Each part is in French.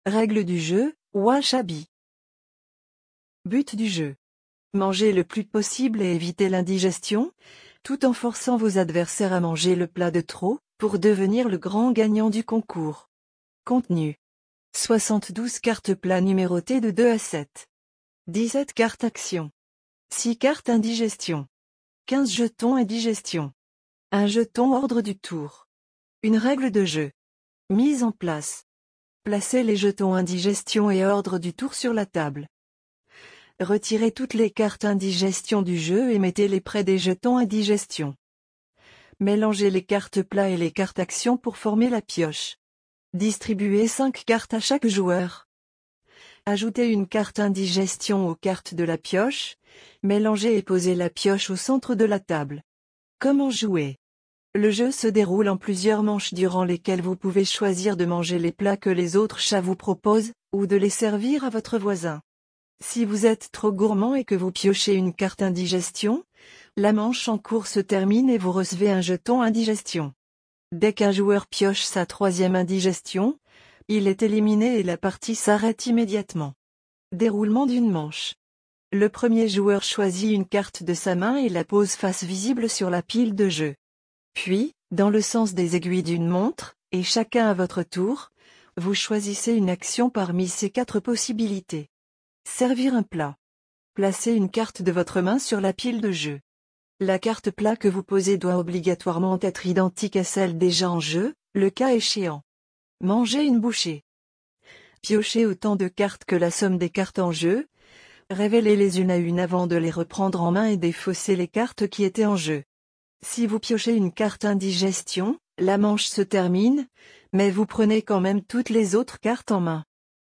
Règles du jeu, Wasabi. But du jeu. Manger le plus possible et éviter l'indigestion, tout en forçant vos adversaires à manger le plat de trop, pour devenir le grand gagnant du concours. Contenu. 72 cartes plats numérotées de 2 à 7. 17 cartes action. 6 cartes indigestion. 15 jetons indigestion. Un jeton ordre du tour. Une règle de jeu. Mise en place. Placez les jetons indigestion et ordre du tour sur la table. Retirez toutes les cartes indigestion du jeu et mettez-les près des jetons indigestion. Mélangez les cartes plats et les cartes action pour former la pioche. Distribuez 5 cartes à chaque joueur. Ajoutez une carte indigestion aux cartes de la pioche, mélangez et posez la pioche au centre de la table. Comment jouer? Le jeu se déroule en plusieurs manches durant lesquelles vous pouvez choisir de manger les plats que les autres chats vous proposent, ou de les servir à votre voisin. Si vous êtes trop gourmand et que vous piochez une carte indigestion, la manche en cours se termine et vous recevez un jeton indigestion. Dès qu'un joueur pioche sa 3e indigestion, il est éliminé et la partie s'arrête immédiatement. Déroulement d'une manche. Le premier joueur choisit une carte de sa main et la pose face visible sur la pile de jeu. Puis, dans le sens des aiguilles d'une montre, et chacun à votre tour, vous choisissez une action parmi ces 4 possibilités. Servir un plat. Placez une carte de votre main sur la pile de jeu. La carte plat que vous posez doit obligatoirement être identique à celle déjà en jeu, le cas échéant. Manger une bouchée. Piochez autant de cartes que la somme des cartes en jeu. Révélez-les une à une avant de les reprendre en main et défaussez les cartes qui étaient en jeu. Si vous piochez une carte indigestion, la manche se termine, mais vous prenez quand même toutes les autres cartes en main.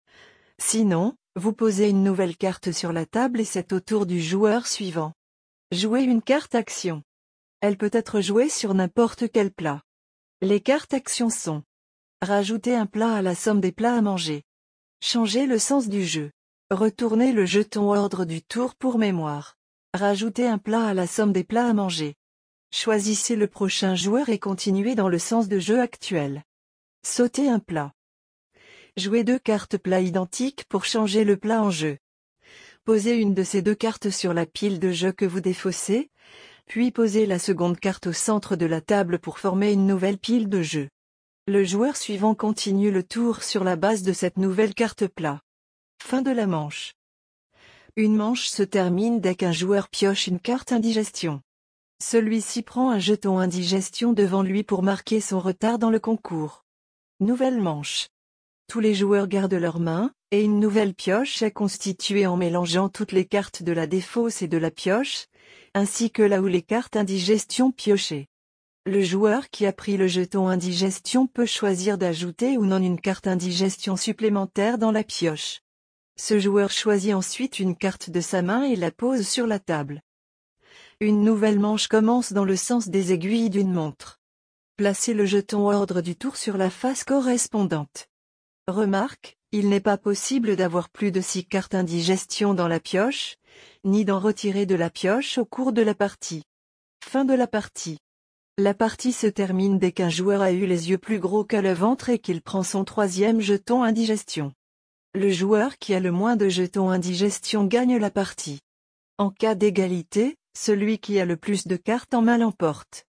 Sinon, vous posez une nouvelle carte sur la table et c'est au tour du joueur suivant. Jouer une carte action. Elle peut être jouée sur n'importe quel plat. Les cartes actions sont: rajouter un plat à la somme des plats à manger. Changer le sens du jeu. Retourner le jeton ordre du tour pour mémoire. Rajouter un plat à la somme des plats à manger. Choisissez le prochain joueur et continuez dans le sens de jeu actuel. Sauter un plat. Jouez 2 cartes plats identiques pour changer le plat en jeu. Posez une de ces 2 cartes sur la pile de jeu que vous défaussez, puis posez la seconde carte au centre de la table pour former une nouvelle pile de jeu. Le joueur suivant continue le tour sur la base de cette nouvelle carte plat. Fin de la manche. Une manche se termine dès qu'un joueur pioche une carte indigestion. Celui-ci prend un jeton indigestion devant lui pour marquer son retard dans le concours. Nouvelle manche. Tous les joueurs gardent leurs mains, et une nouvelle pioche est constituée en mélangeant toutes les cartes de la défausse et de la pioche, ainsi que là où les cartes indigestion piochées. Le joueur qui a pris le jeton indigestion peut choisir d'ajouter ou non une carte indigestion supplémentaire dans la pioche. Ce joueur choisit ensuite une carte de sa main et la pose sur la table. Une nouvelle manche commence dans le sens des aiguilles d'une montre. Placez le jeton ordre du tour sur la face correspondante. Remarque, il n'est pas possible d'avoir plus de 6 cartes indigestion dans la pioche, ni d'en retirer de la pioche au cours de la partie. Fin de la partie. La partie se termine dès qu'un joueur a eu les yeux plus gros que le ventre et qu'il prend son 3e jeton indigestion. Le joueur qui a le moins de jetons indigestion gagne la partie. En cas d'égalité, celui qui a le plus de cartes en main l'emporte.